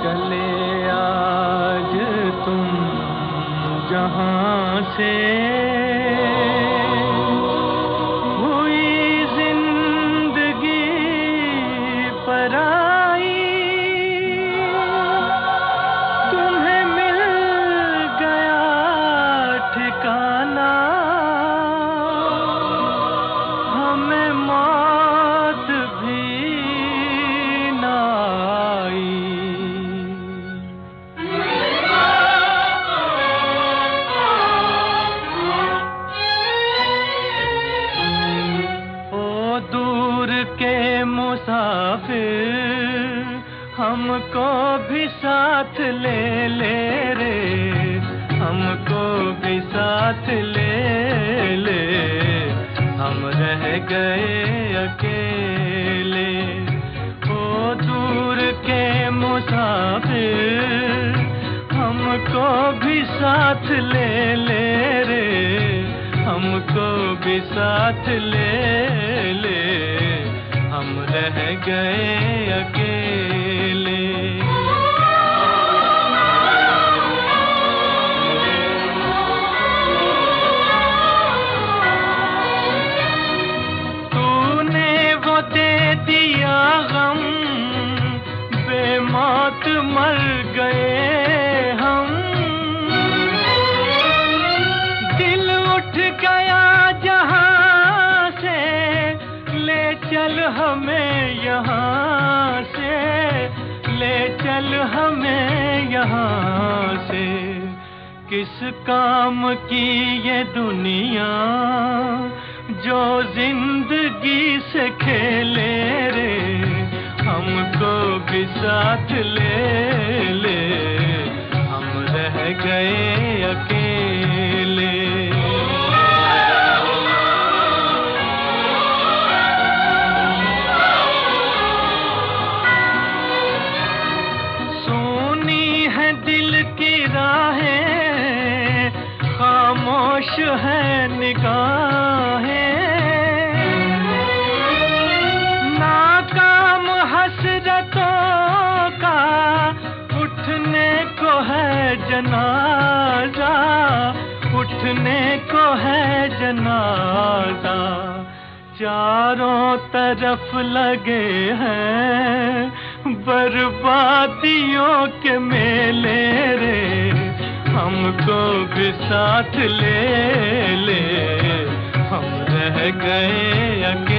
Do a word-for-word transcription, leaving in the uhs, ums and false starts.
चले आज तुम जहां से, हुई जिंदगी पराई, तुम्हें मिल गया ठिकाना, हमें मौत भी ना आई। ओ दूर के मुसाफिर, हमको भी साथ ले ले रे, हमको भी साथ ले ले, हम रह गए अकेले। ओ दूर के मुसाफिर, हमको भी साथ ले ले रे, हमको भी साथ ले ले, हम रह गए अकेले। तूने वो दे दिया गम, बेमौत मर गए हम, दिल उठ गया जहां से, ले चल हमें यहाँ से, ले चल हमें यहाँ से। किस काम की ये दुनिया जो जिंदगी से खेले रे, हमको भी साथ ले ले, हम रह गए अकेले। सोनी है दिल की राहें, खामोश है निगाहें, नाकाम हसरतों का उठने को है जनाजा, उठने को है जनाजा। चारों तरफ लगे हैं बर्बादियों के मेले रे, हमको भी साथ ले ले, हम रह गए अकेले।